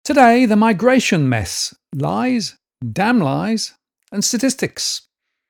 Today, the migration mess, lies, damn lies, and statistics.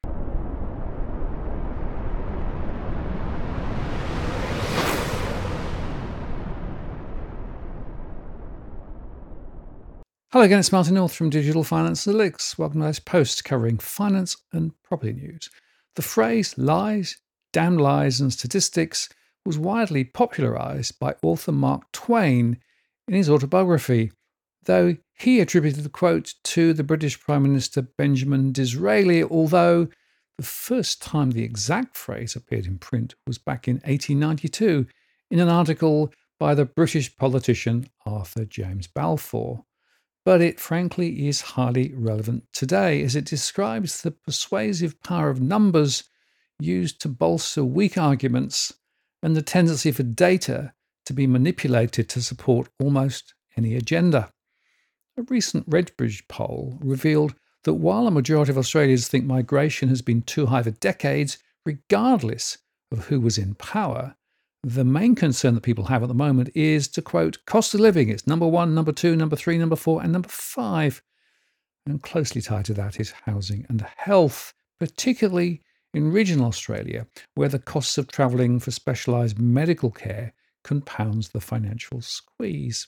Hello again, it's Martin North from Digital Finance Analytics. Welcome to this post covering finance and property news. The phrase lies, damn lies, and statistics was widely popularized by author Mark Twain in his autobiography, though he attributed the quote to the British Prime Minister Benjamin Disraeli, although the first time the exact phrase appeared in print was back in 1892 in an article by the British politician Arthur James Balfour. But it frankly is highly relevant today as it describes the persuasive power of numbers used to bolster weak arguments and the tendency for data to be manipulated to support almost any agenda. A recent Redbridge poll revealed that while a majority of Australians think migration has been too high for decades, regardless of who was in power, the main concern that people have at the moment is, to quote, cost of living. It's number one, number two, number three, number four, and number five. And closely tied to that is housing and health, particularly in regional Australia, where the costs of travelling for specialised medical care compounds the financial squeeze.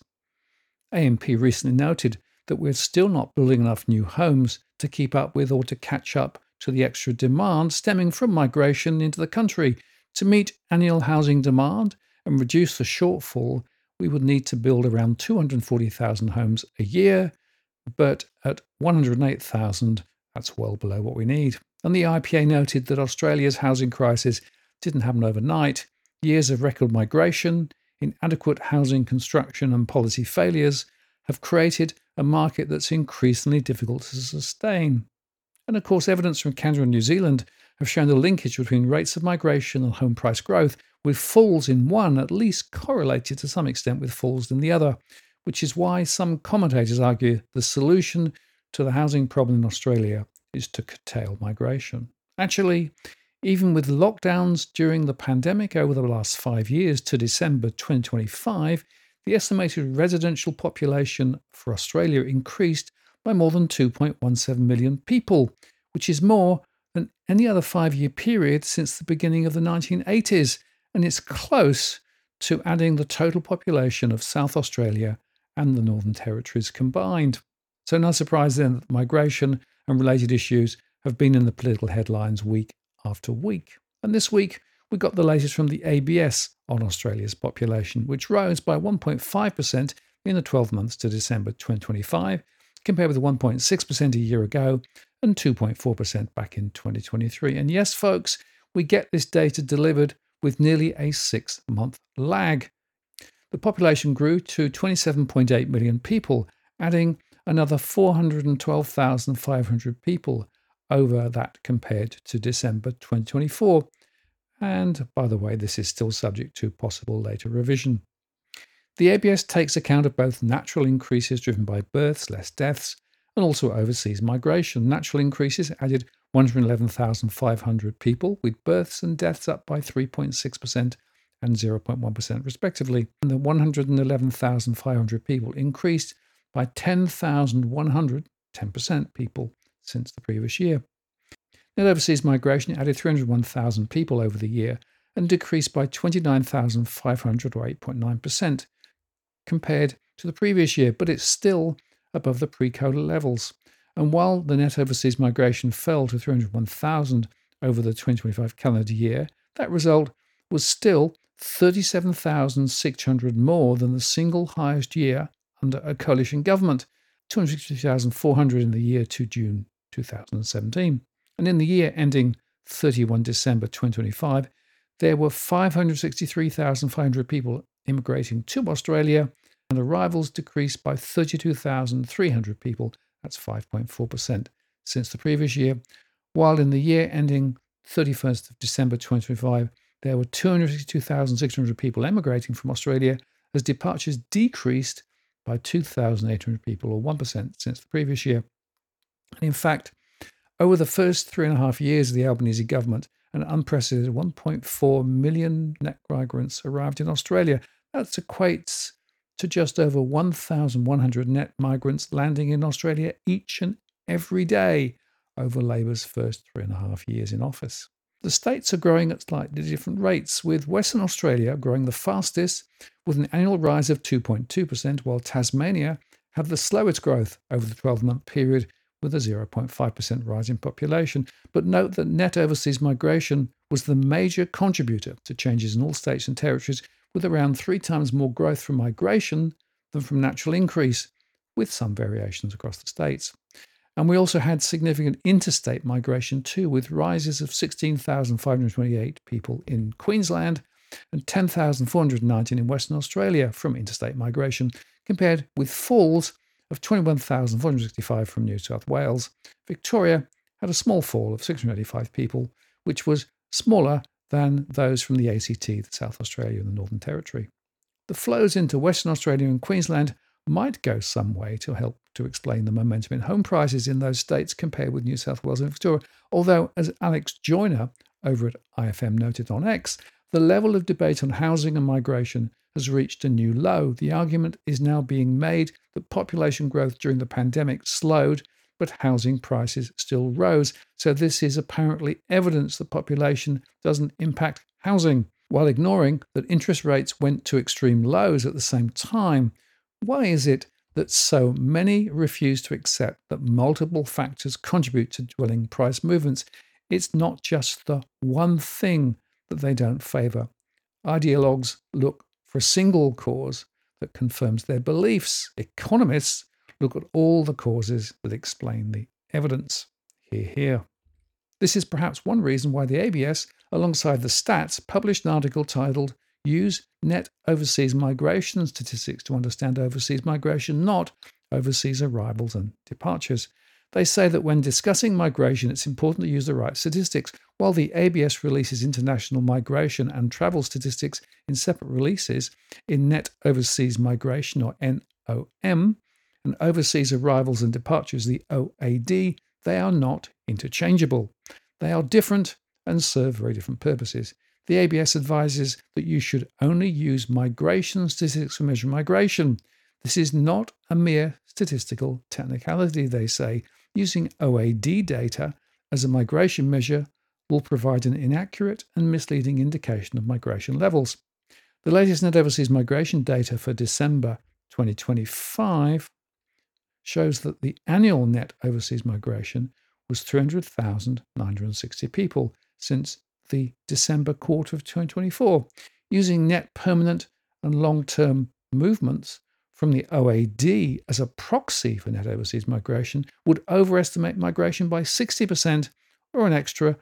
AMP recently noted that we're still not building enough new homes to keep up with or to catch up to the extra demand stemming from migration into the country. To meet annual housing demand and reduce the shortfall, we would need to build around 240,000 homes a year, but at 108,000, that's well below what we need. And the IPA noted that Australia's housing crisis didn't happen overnight. Years of record migration, inadequate housing construction, and policy failures have created a market that's increasingly difficult to sustain. And of course, evidence from Canada and New Zealand have shown the linkage between rates of migration and home price growth, with falls in one at least correlated to some extent with falls in the other, which is why some commentators argue the solution to the housing problem in Australia is to curtail migration. Actually, even with lockdowns during the pandemic over the last 5 years to December 2025, the estimated residential population for Australia increased by more than 2.17 million people, which is more than any other 5-year period since the beginning of the 1980s, and it's close to adding the total population of South Australia and the Northern Territories combined. So no surprise then that migration and related issues have been in the political headlines week after week. And this week, we got the latest from the ABS on Australia's population, which rose by 1.5% in the 12 months to December 2025, compared with 1.6% a year ago and 2.4% back in 2023. And yes, folks, we get this data delivered with nearly a 6-month lag. The population grew to 27.8 million people, adding another 412,500 people over that compared to December 2024. And by the way, this is still subject to possible later revision. The ABS takes account of both natural increases driven by births, less deaths, and also overseas migration. Natural increases added 111,500 people, with births and deaths up by 3.6% and 0.1% respectively. And the 111,500 people increased by 10,100, 10% people, since the previous year. Net overseas migration added 301,000 people over the year and decreased by 29,500 or 8.9% compared to the previous year, but it's still above the pre-COVID levels. And while the net overseas migration fell to 301,000 over the 2025 calendar year, that result was still 37,600 more than the single highest year under a coalition government, 260,400 in the year to June 2017. And in the year ending 31 December 2025, there were 563,500 people immigrating to Australia, and arrivals decreased by 32,300 people, that's 5.4%, since the previous year, while in the year ending 31st of December 2025, there were 262,600 people emigrating from Australia, as departures decreased by 2,800 people, or 1%, since the previous year. And in fact, over the first 3.5 years of the Albanese government, an unprecedented 1.4 million net migrants arrived in Australia. That equates to just over 1,100 net migrants landing in Australia each and every day over Labour's first 3.5 years in office. The states are growing at slightly different rates, with Western Australia growing the fastest with an annual rise of 2.2%, while Tasmania had the slowest growth over the 12-month period with a 0.5% rise in population. But note that net overseas migration was the major contributor to changes in all states and territories, with around 3 times more growth from migration than from natural increase, with some variations across the states. And we also had significant interstate migration too, with rises of 16,528 people in Queensland and 10,419 in Western Australia from interstate migration, compared with falls of 21,465 from New South Wales. Victoria had a small fall of 685 people, which was smaller than those from the ACT, the South Australia and the Northern Territory. The flows into Western Australia and Queensland might go some way to help to explain the momentum in home prices in those states compared with New South Wales and Victoria, although, as Alex Joyner over at IFM noted on X, the level of debate on housing and migration has reached a new low. The argument is now being made that population growth during the pandemic slowed, but housing prices still rose. So this is apparently evidence that population doesn't impact housing, while ignoring that interest rates went to extreme lows at the same time. Why is it that so many refuse to accept that multiple factors contribute to dwelling price movements? It's not just the one thing that they don't favour. Ideologues look for a single cause that confirms their beliefs. Economists look at all the causes that explain the evidence. Hear, hear. This is perhaps one reason why the ABS, alongside the Stats, published an article titled "Use Net Overseas Migration Statistics to Understand Overseas Migration, Not Overseas Arrivals and Departures." They say that when discussing migration, it's important to use the right statistics. While the ABS releases international migration and travel statistics in separate releases, in Net Overseas Migration, or NOM, and Overseas Arrivals and Departures, the OAD, they are not interchangeable. They are different and serve very different purposes. The ABS advises that you should only use migration statistics for measuring migration. This is not a mere statistical technicality, they say. Using OAD data as a migration measure will provide an inaccurate and misleading indication of migration levels. The latest net overseas migration data for December 2025 shows that the annual net overseas migration was 300,960 people since the December quarter of 2024. Using net permanent and long-term movements from the OAD as a proxy for net overseas migration would overestimate migration by 60%, or an extra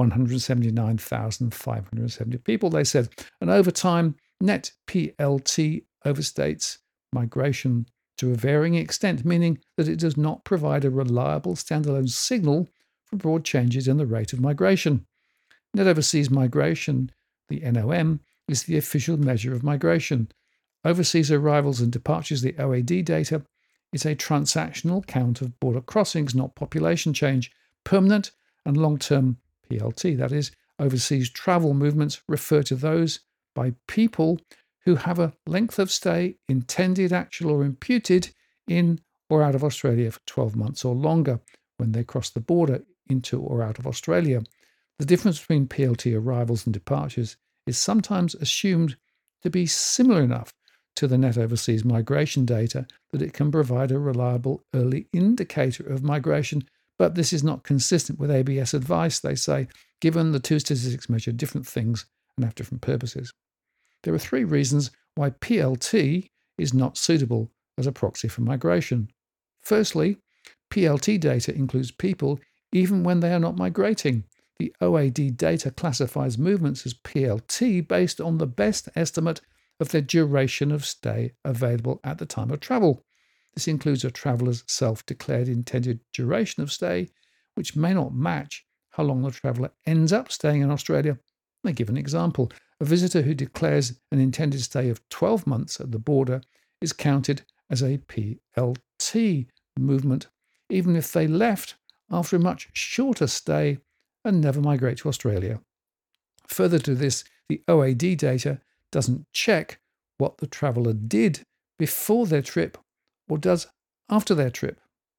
179,570 people, they said. And over time, net PLT overstates migration to a varying extent, meaning that it does not provide a reliable standalone signal for broad changes in the rate of migration. Net overseas migration, the NOM, is the official measure of migration. Overseas arrivals and departures, the OAD data, is a transactional count of border crossings, not population change. Permanent and long-term PLT, that is, overseas travel movements, refer to those by people who have a length of stay, intended, actual, or imputed, in or out of Australia for 12 months or longer when they cross the border into or out of Australia. The difference between PLT arrivals and departures is sometimes assumed to be similar enough to the net overseas migration data that it can provide a reliable early indicator of migration, but this is not consistent with ABS advice, they say, given the two statistics measure different things and have different purposes. There are 3 reasons why PLT is not suitable as a proxy for migration. Firstly, PLT data includes people even when they are not migrating. The OAD data classifies movements as PLT based on the best estimate of their duration of stay available at the time of travel. This includes a traveller's self-declared intended duration of stay, which may not match how long the traveller ends up staying in Australia. They give an example. A visitor who declares an intended stay of 12 months at the border is counted as a PLT movement, even if they left after a much shorter stay and never migrate to Australia. Further to this, the OAD data doesn't check what the traveller did before their trip or does after their trip.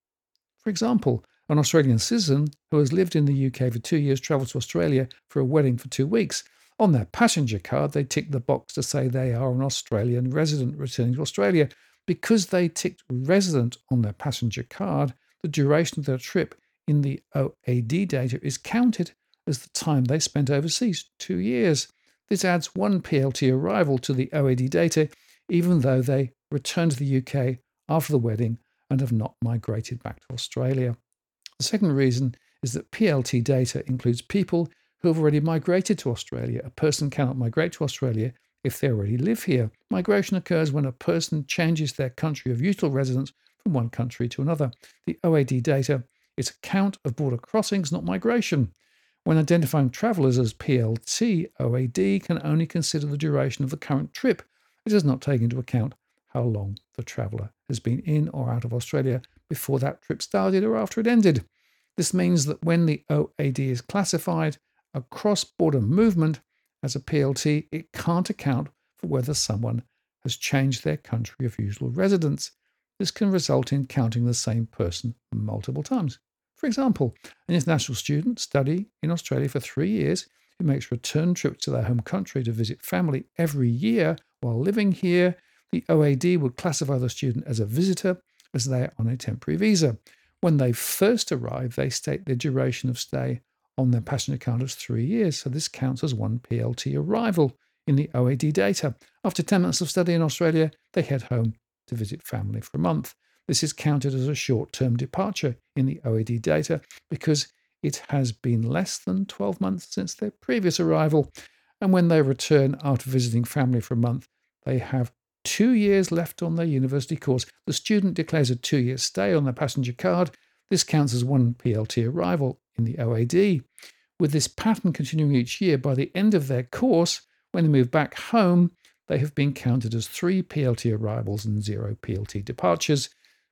For example, an Australian citizen who has lived in the UK for 2 years travels to Australia for a wedding for 2 weeks. On their passenger card, they tick the box to say they are an Australian resident returning to Australia. Because they ticked resident on their passenger card, the duration of their trip in the OAD data is counted as the time they spent overseas, 2 years. This adds 1 PLT arrival to the OAD data, even though they returned to the UK after the wedding and have not migrated back to Australia. The second reason is that PLT data includes people who have already migrated to Australia. A person cannot migrate to Australia if they already live here. Migration occurs when a person changes their country of usual residence from one country to another. The OAD data is a count of border crossings, not migration. When identifying travellers as PLT, OAD can only consider the duration of the current trip. It does not take into account how long the traveller has been in or out of Australia before that trip started or after it ended. This means that when the OAD is classified a cross-border movement as a PLT, it can't account for whether someone has changed their country of usual residence. This can result in counting the same person multiple times. For example, an international student studying in Australia for 3 years who makes return trips to their home country to visit family every year while living here, the OAD would classify the student as a visitor as they are on a temporary visa. When they first arrive, they state their duration of stay on their passenger card as 3 years, so this counts as 1 PLT arrival in the OAD data. After 10 months of study in Australia, they head home to visit family for a month. This is counted as a short-term departure in the OAD data because it has been less than 12 months since their previous arrival, and when they return after visiting family for a month, they have 2 years left on their university course. The student declares a 2-year stay on their passenger card. This counts as 1 PLT arrival in the OAD. With this pattern continuing each year, by the end of their course, when they move back home, they have been counted as 3 PLT arrivals and 0 PLT departures.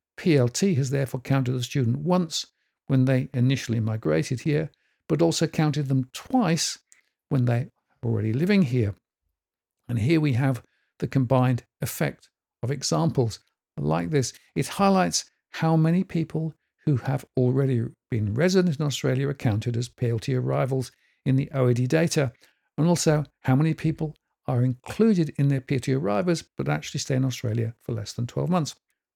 PLT has therefore counted the student once when they initially migrated here, but also counted them twice when they are already living here. And here we have the combined effect of examples like this. It highlights how many people who have already been resident in Australia are counted as PLT arrivals in the OAD data, and also how many people are included in their PLT arrivals but actually stay in Australia for less than 12 months.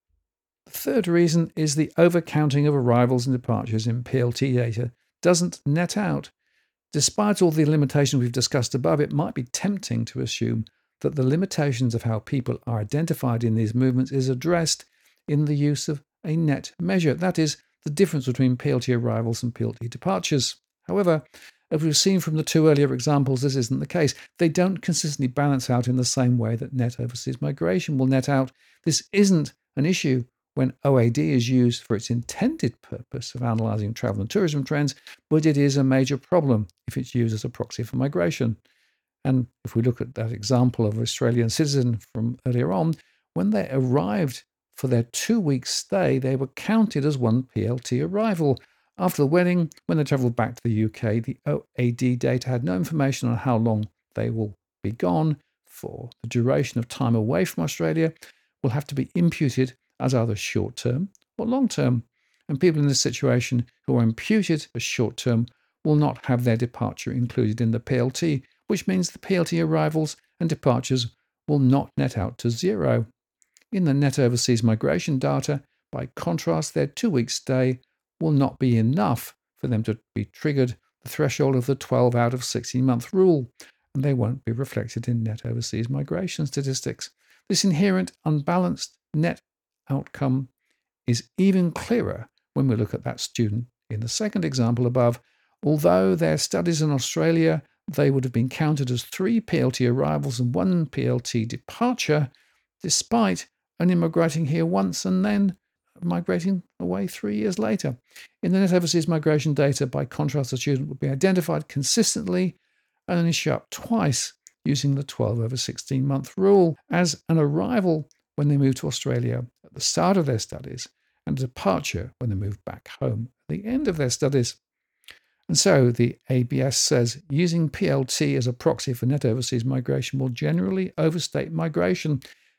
The third reason is the overcounting of arrivals and departures in PLT data doesn't net out. Despite all the limitations we've discussed above, it might be tempting to assume that the limitations of how people are identified in these movements is addressed in the use of a net measure. That is, the difference between PLT arrivals and PLT departures. However, as we've seen from the 2 earlier examples, this isn't the case. They don't consistently balance out in the same way that net overseas migration will net out. This isn't an issue when OAD is used for its intended purpose of analysing travel and tourism trends, but it is a major problem if it's used as a proxy for migration. And if we look at that example of an Australian citizen from earlier on, when they arrived for their 2-week stay, they were counted as 1 PLT arrival. After the wedding, when they travelled back to the UK, the OAD data had no information on how long they will be gone for. The duration of time away from Australia will have to be imputed as either short-term or long-term. And people in this situation who are imputed as short-term will not have their departure included in the PLT, which means the PLT arrivals and departures will not net out to 0. In the net overseas migration data, by contrast, their 2-week stay will not be enough for them to be triggered the threshold of the 12 out of 16-month rule, and they won't be reflected in net overseas migration statistics. This inherent unbalanced net outcome is even clearer when we look at that student in the second example above. Although their studies in Australia, they would have been counted as 3 PLT arrivals and 1 PLT departure, despite only migrating here once and then migrating away 3 years later. In the net overseas migration data, by contrast, the student would be identified consistently and only show up twice using the 12 over 16-month rule as an arrival when they move to Australia at the start of their studies and a departure when they move back home at the end of their studies. And so the ABS says using PLT as a proxy for net overseas migration will generally overstate migration,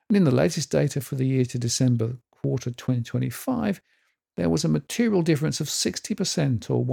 And in the latest data for the year to December quarter 2025, there was a material difference of 60%, or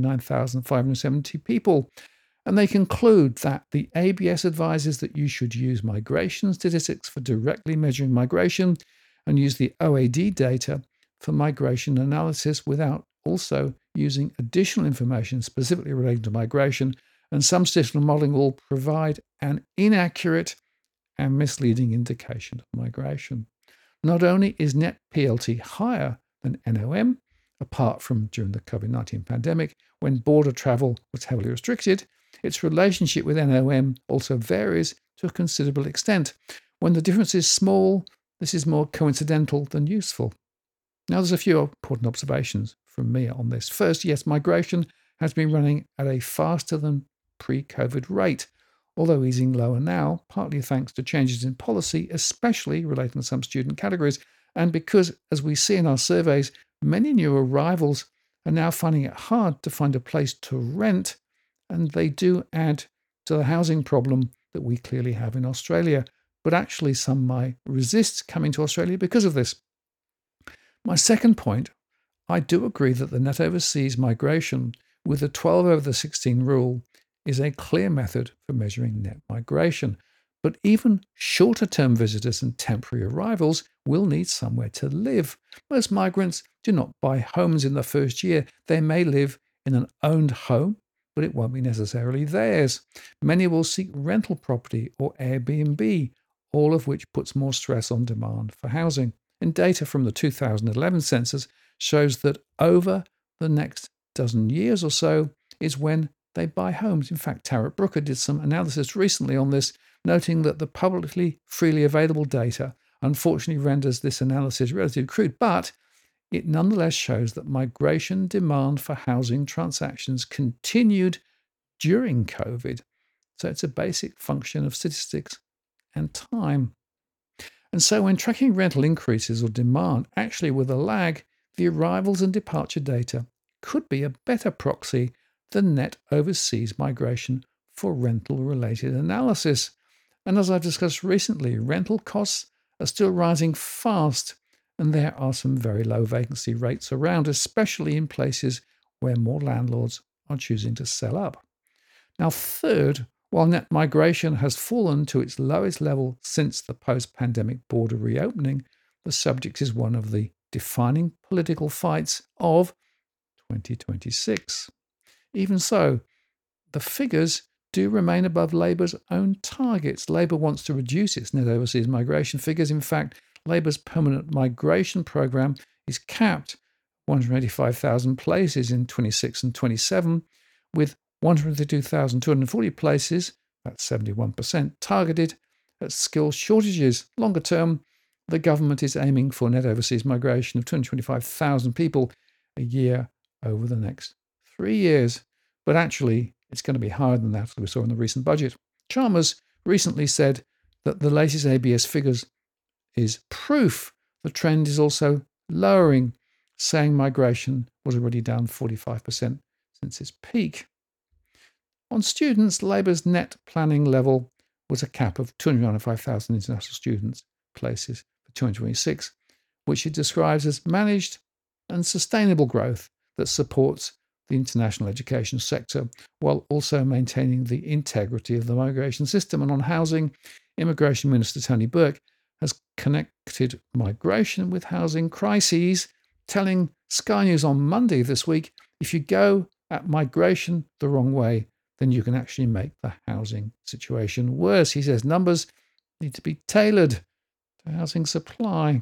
179,570 people. And they conclude that the ABS advises that you should use migration statistics for directly measuring migration and use the OAD data for migration analysis without also using additional information specifically related to migration. And some statistical modeling will provide an inaccurate and misleading indication of migration. Not only is net PLT higher than NOM, apart from during the COVID-19 pandemic, when border travel was heavily restricted, its relationship with NOM also varies to a considerable extent. When the difference is small, this is more coincidental than useful. Now, there's a few important observations from me on this. First, yes, migration has been running at a faster than pre-COVID rate, although easing lower now, partly thanks to changes in policy, especially relating to some student categories, and because, as we see in our surveys, many new arrivals are now finding it hard to find a place to rent, and they do add to the housing problem that we clearly have in Australia. But actually, some might resist coming to Australia because of this. My second point, I do agree that the net overseas migration with the 12 over the 16 rule is a clear method for measuring net migration. But even shorter term visitors and temporary arrivals will need somewhere to live. Most migrants do not buy homes in the first year. They may live in an owned home, but it won't be necessarily theirs. Many will seek rental property or Airbnb, all of which puts more stress on demand for housing. And data from the 2011 census shows that over the next dozen years or so is when they buy homes. In fact, Tarrant Brooker did some analysis recently on this, noting that the publicly freely available data unfortunately renders this analysis relatively crude, but it nonetheless shows that migration demand for housing transactions continued during COVID. So it's a basic function of statistics and time. And so when tracking rental increases or demand, actually with a lag, the arrivals and departure data could be a better proxy than net overseas migration for rental-related analysis. And as I've discussed recently, rental costs are still rising fast, and there are some very low vacancy rates around, especially in places where more landlords are choosing to sell up. Now, third, while net migration has fallen to its lowest level since the post-pandemic border reopening, the subject is one of the defining political fights of 2026. Even so, the figures do remain above Labour's own targets. Labour wants to reduce its net overseas migration figures. In fact, Labour's permanent migration programme is capped at 185,000 places in 26 and 27, with 132,240 places, that's 71%, targeted at skill shortages. Longer term, the government is aiming for net overseas migration of 225,000 people a year over the next 3 years. But actually, it's going to be higher than that, as we saw in the recent budget. Chalmers recently said that the latest ABS figures is proof the trend is also lowering, saying migration was already down 45% since its peak. On students, Labour's net planning level was a cap of 295,000 international students places for 2026, which it describes as managed and sustainable growth that supports the international education sector, while also maintaining the integrity of the migration system. And on housing, Immigration Minister Tony Burke has connected migration with housing crises, telling Sky News on Monday this week, if you go at migration the wrong way, then you can actually make the housing situation worse. He says numbers need to be tailored to housing supply.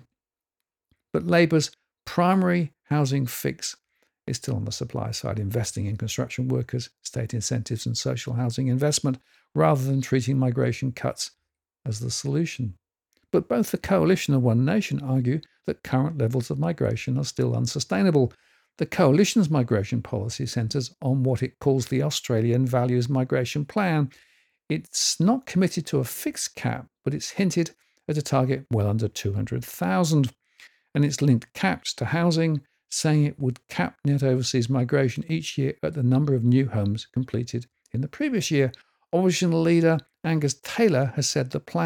But Labour's primary housing fix is still on the supply side, investing in construction workers, state incentives and social housing investment, rather than treating migration cuts as the solution. But both the Coalition and One Nation argue that current levels of migration are still unsustainable. The Coalition's migration policy centres on what it calls the Australian Values Migration Plan. It's not committed to a fixed cap, but it's hinted at a target well under 200,000. And it's linked caps to housing, saying it would cap net overseas migration each year at the number of new homes completed in the previous year. Opposition leader Angus Taylor has said the plan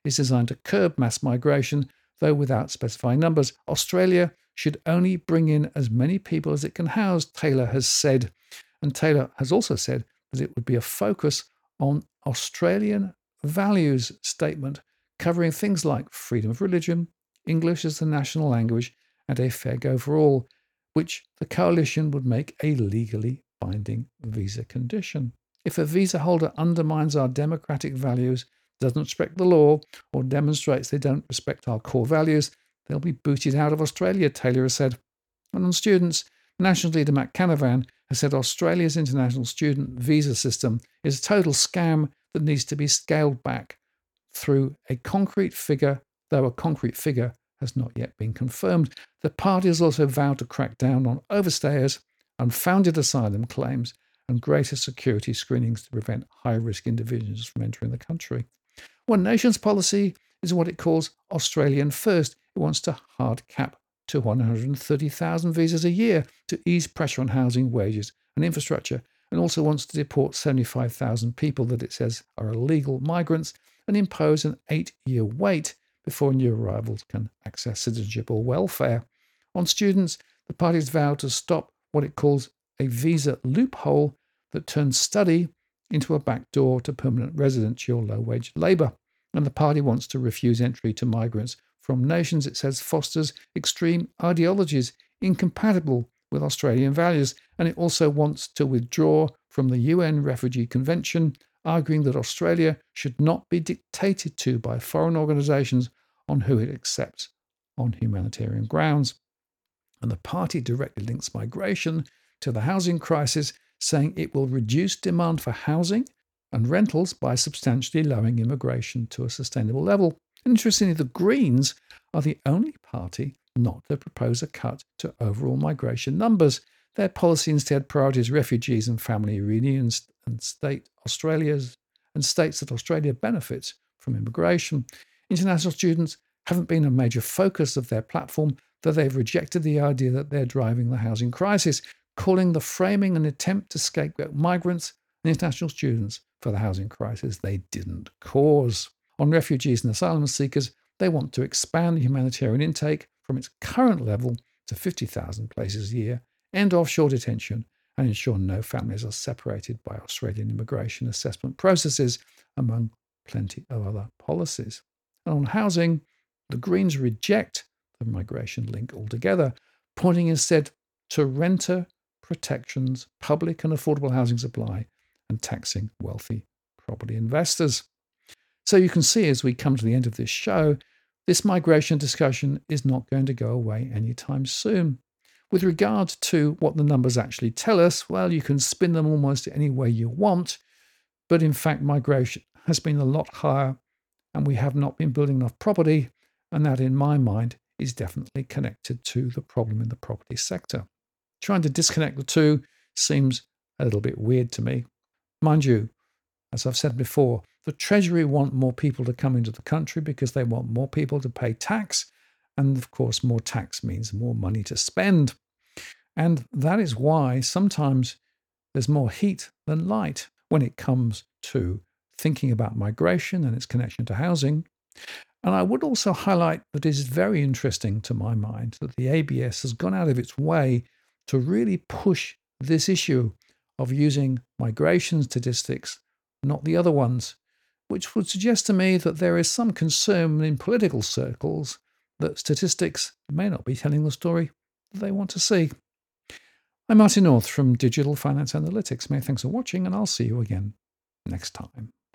is designed to curb mass migration, though without specifying numbers. Australia should only bring in as many people as it can house, Taylor has said. And Taylor has also said that it would be a focus on Australian values statement, covering things like freedom of religion, English as the national language, and a fair go for all, which the coalition would make a legally binding visa condition. If a visa holder undermines our democratic values, doesn't respect the law, or demonstrates they don't respect our core values, they'll be booted out of Australia, Taylor has said. And on students, National leader Matt Canavan has said Australia's international student visa system is a total scam that needs to be scaled back through a concrete figure, though a concrete figure has not yet been confirmed. The party has also vowed to crack down on overstayers, unfounded asylum claims, and greater security screenings to prevent high-risk individuals from entering the country. One Nation's policy is what it calls Australian First. It wants to hard cap to 130,000 visas a year to ease pressure on housing, wages and infrastructure, and also wants to deport 75,000 people that it says are illegal migrants and impose an 8-year wait before new arrivals can access citizenship or welfare. On students, the party's vowed to stop what it calls a visa loophole that turns study into a backdoor to permanent residency or low-wage labour. And the party wants to refuse entry to migrants from nations it says fosters extreme ideologies incompatible with Australian values. And it also wants to withdraw from the UN Refugee Convention, arguing that Australia should not be dictated to by foreign organisations on who it accepts on humanitarian grounds. And the party directly links migration to the housing crisis, saying it will reduce demand for housing and rentals by substantially lowering immigration to a sustainable level. Interestingly, the Greens are the only party not to propose a cut to overall migration numbers. Their policy instead prioritises refugees and family reunions and states that Australia benefits from immigration. International students haven't been a major focus of their platform, though they've rejected the idea that they're driving the housing crisis, calling the framing an attempt to scapegoat migrants and international students for the housing crisis they didn't cause. On refugees and asylum seekers, they want to expand humanitarian intake from its current level to 50,000 places a year, end offshore detention, and ensure no families are separated by Australian immigration assessment processes, among plenty of other policies. And on housing, the Greens reject the migration link altogether, pointing instead to renter protections, public and affordable housing supply, and taxing wealthy property investors. So you can see as we come to the end of this show, this migration discussion is not going to go away anytime soon. With regard to what the numbers actually tell us, well, you can spin them almost any way you want, but in fact migration has been a lot higher and we have not been building enough property, and that in my mind is definitely connected to the problem in the property sector. Trying to disconnect the two seems a little bit weird to me. Mind you, as I've said before, the Treasury want more people to come into the country because they want more people to pay tax. And of course, more tax means more money to spend. And that is why sometimes there's more heat than light when it comes to thinking about migration and its connection to housing. And I would also highlight that it is very interesting to my mind that the ABS has gone out of its way to really push this issue of using migration statistics, not the other ones, which would suggest to me that there is some concern in political circles that statistics may not be telling the story that they want to see. I'm Martin North from Digital Finance Analytics. Many thanks for watching, and I'll see you again next time.